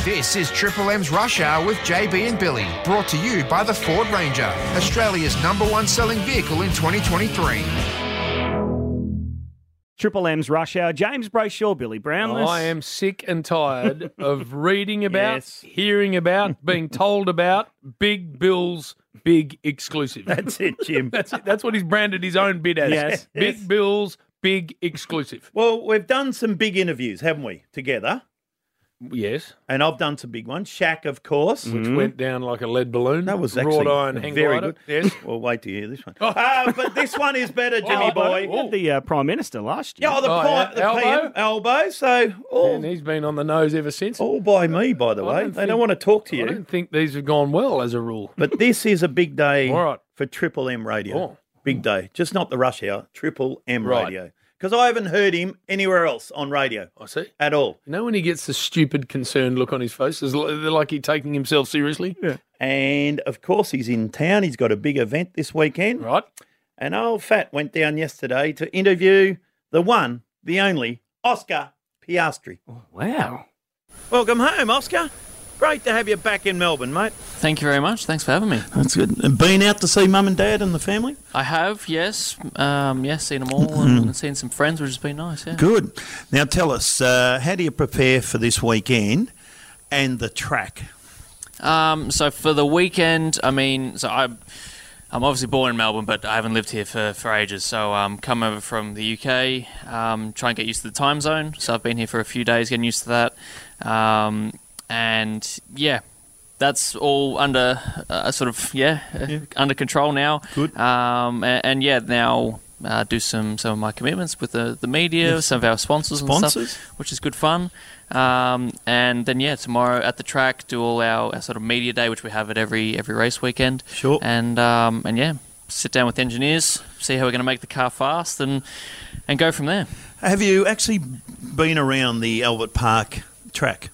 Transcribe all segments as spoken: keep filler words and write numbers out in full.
This is Triple M's Rush Hour with J B and Billy, brought to you by the Ford Ranger, Australia's number one selling vehicle in twenty twenty-three. Triple M's Rush Hour. James Brayshaw, Billy Brownless. I am sick and tired of reading about, Yes. hearing about, being told about Big Bill's Big Exclusive. That's it, Jim. That's it. That's what he's branded his own bid as. Yes. Big Yes. Bill's Big Exclusive. Well, we've done some big interviews, haven't we, together? Yes. And I've done some big ones. Shaq, of course. Which went down like a lead balloon. That was Wrought actually iron hang very glider. good. Yes. Well, wait to hear this one. Uh, but this one is better, Jimmy Oh, boy. oh. Had the uh, Prime Minister last year. Yeah, oh, the, Oh, pri- yeah. the Elbow? P M elbow. So all, And he's been on the nose ever since. all by me, by the I way. don't They think- don't want to talk to I you. don't think these have gone well as a rule. But this is a big day All right. for Triple M Radio. Oh. Big day. Just not the rush hour, Triple M Right. Radio. Because I haven't heard him anywhere else on radio I see. at all. You know when he gets the stupid, concerned look on his face? It's li- like he's taking himself seriously? Yeah. And, of course, he's in town. He's got a big event this weekend. Right. And old Fat went down yesterday to interview the one, the only, Oscar Piastri. Wow. Welcome home, Oscar. Great to have you back in Melbourne, mate. Thank you very much. Thanks for having me. That's good. And been out to see Mum and Dad and the family? I have, yes. Um, yes, seen them all and seen some friends, which has been nice, yeah. Good. Now tell us, uh, how do you prepare for this weekend and the track? Um, so for the weekend, I mean, so I, I'm obviously born in Melbourne, but I haven't lived here for, for ages. So um, come over from the U K, um, try and get used to the time zone. So I've been here for a few days, getting used to that. Um, and yeah, that's all under uh, sort of yeah, Yeah. under control now. Good. Um, and, and yeah, now uh, do some some of my commitments with the the media, Yes. some of our sponsors, and Sponsors? stuff, which is good fun. Um, and then yeah, tomorrow at the track, do all our, our sort of media day, which we have at every every race weekend. Sure. And um, and yeah, sit down with engineers, see how we're going to make the car fast, and and go from there. Have you actually been around the Albert Park track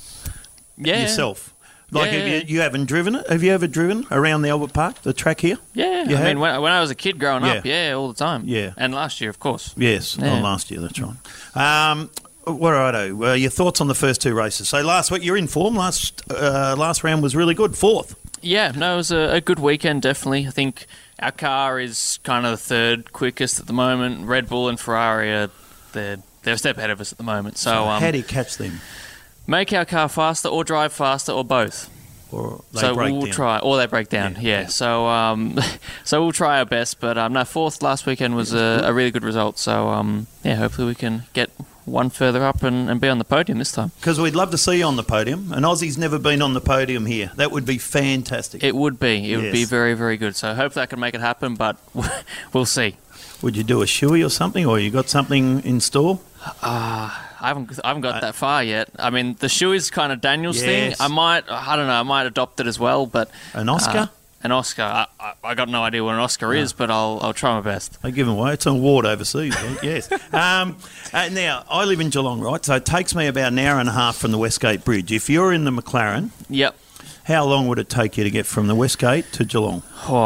Yeah. yourself? Like, Yeah, have yeah. you, you haven't driven it? Have you ever driven around the Albert Park, the track here? Yeah, You I have? mean, when, when I was a kid growing up, Yeah. yeah, all the time. Yeah. And last year, of course. Yes, Yeah. oh, last year, that's right. Um, what righto, uh, your thoughts on the first two races? So last week, you're in form. Last uh, last round was really good, fourth. Yeah, no, it was a, a good weekend, definitely. I think our car is kind of the third quickest at the moment. Red Bull and Ferrari are they're, they're a step ahead of us at the moment. So, So um, how do you catch them? make our car faster or drive faster or both. Or they so break we'll down? try, or they break down. Yeah, Yeah. yeah. So um, so we'll try our best. But um, no, fourth last weekend was a, a really good result. So um, yeah, hopefully we can get one further up and, and be on the podium this time. Because we'd love to see you on the podium. And Aussie's never been on the podium here. That would be fantastic. It would be. It would be Yes. very, very good. So hopefully I can make it happen. But we'll see. Would you do a shoey or something, or you got something in store? I haven't, I haven't got that far yet. I mean, the shoe is kind of Daniel's Yes. thing. I might, I don't know, I might adopt it as well. But An Oscar? uh, an Oscar. I, I, I got no idea what an Oscar is, but I'll, I'll try my best. They give them away. It's an award overseas, right? Yes. Um, uh, now, I live in Geelong, right? So it takes me about an hour and a half from the Westgate Bridge. If you're in the McLaren, Yep. how long would it take you to get from the Westgate to Geelong?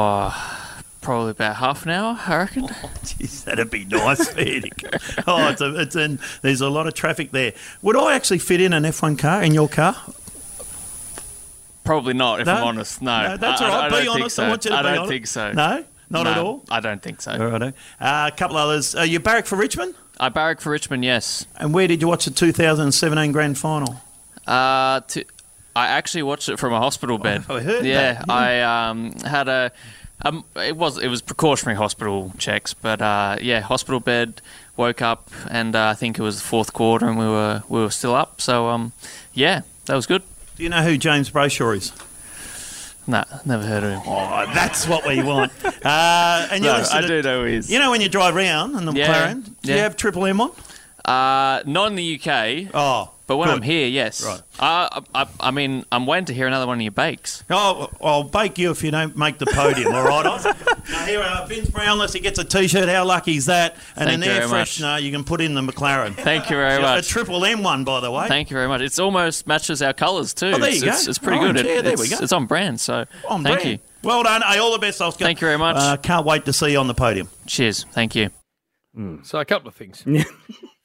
Oh, probably about half an hour, I reckon. Jeez, that'd be nice, Fedic. Oh, it's a, it's an, there's a lot of traffic there. Would I actually fit in an F one car in your car? Probably not, if No? I'm honest. No, No, that's I, all I- right. I Be don't think honest. so. I want you to I be don't honest. think so. No? Not No, at all? I don't think so. All righto. Uh, a couple others. Uh, you barrack for Richmond? I barrack for Richmond, yes. And where did you watch the two thousand seventeen grand final? Uh, to, I actually watched it from a hospital bed. I heard yeah, that, I um, had a. Um, it was it was precautionary hospital checks, but uh, yeah, hospital bed. Woke up, and uh, I think it was the fourth quarter, and we were we were still up. So um, yeah, that was good. Do you know who James Brayshaw is? Nah, never heard of him. Oh, that's what we want. Uh, and you No, listen I to- do know who he is. You know when you drive round in the Yeah, McLaren, do you yeah. have Triple M on? Uh, not in the U K, Oh, but when good. I'm here, yes. Right. Uh, I, I, I mean, I'm waiting to hear another one of your bakes. Oh, I'll bake you if you don't make the podium, all right? Oz? Now here, uh, Vince Brownless, he gets a T-shirt. How lucky is that? And Thank an you air very much. freshener you can put in the McLaren. Thank you very A much. Triple M one, by the way. Thank you very much. It's almost matches our colours too. Oh, there it's, you go. It's, it's pretty Orange, good. It- yeah, there it's, we go. It's on brand, so On thank brand. you. Well done. Hey, all the best, Oscar. Thank you very much. Uh, can't wait to see you on the podium. Cheers. Thank you. So a couple of things.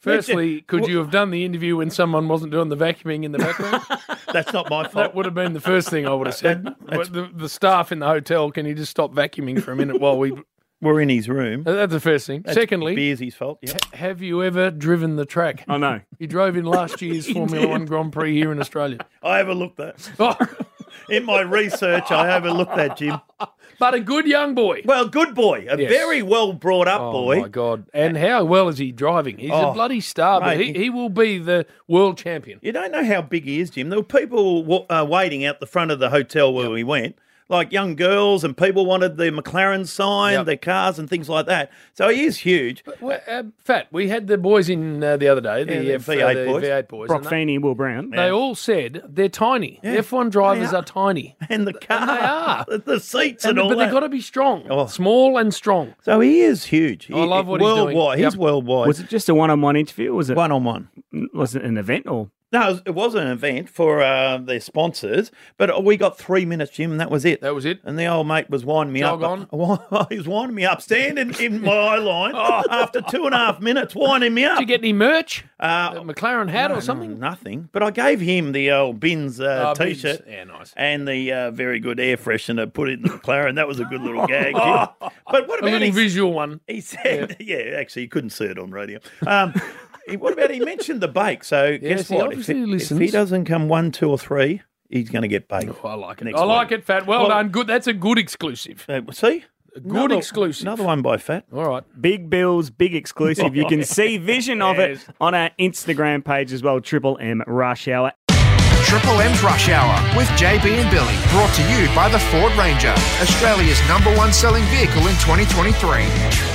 Firstly, could you have done the interview when someone wasn't doing the vacuuming in the background? That's not my fault. That would have been the first thing I would have said. But the, the staff in the hotel, can you just stop vacuuming for a minute while we... We're in his room. That's the first thing. That's Secondly, Beers's fault. Yeah. have you ever driven the track? I know. He drove in last year's Formula One Grand Prix here in Australia. I overlooked that. Oh, In my research, I overlooked that, Jim. but a good young boy. Well, good boy. A Yes. very well brought up Oh, boy. my God. And how well is he driving? He's Oh, a bloody star, but mate. he, he will be the world champion. You don't know how big he is, Jim. There were people wa- uh, waiting out the front of the hotel where we went, like young girls, and people wanted the McLaren sign, Yep. their cars and things like that. So he is huge. Well, uh, Fat, we had the boys in uh, the other day, the, Yeah, the F- V eight uh, the boys. V eight boys. Brock and they, Feeney, Will Brown. they all said they're tiny. Yeah. F one drivers They are. are. tiny. And the car, they are. the, the seats and, And, all but that. they've got to be strong. Oh. Small and strong. So he is huge. I love what he's doing. worldwide. He's Yep. worldwide. Was it just a one-on-one interview? Or was it one on one? was it an event or? No, it was, it was an event for uh, their sponsors, but we got three minutes, Jim, and that was it. That was it. And the old mate was winding me Jog up. On. He was winding me up, standing in my eye line after two and a half minutes, winding me up. Did you get any merch? Uh, A McLaren hat no, or something? no, nothing. But I gave him the old Bins uh, Oh, Bins. T-shirt Yeah, nice. and the uh, very good air freshener put it in the McLaren. That was a good little gag, Jim. But what A about little his, visual one. he said, yeah. actually, you couldn't see it on radio. Um, he- what about he mentioned the bake? So guess he what? obviously if, it- listens. if he doesn't come one, two, or three, he's going to get baked. Oh, I like it. Next I like week. it, Fat. Well, Well- done. Good. That's a good exclusive. Uh, see, Good Another- exclusive. Another one by Fat. All right. Big Bills, big exclusive. You can see vision of Yes. it on our Instagram page as well, Triple M Rush Hour. Triple M's Rush Hour with J B and Billy. Brought to you by the Ford Ranger, Australia's number one selling vehicle in twenty twenty-three.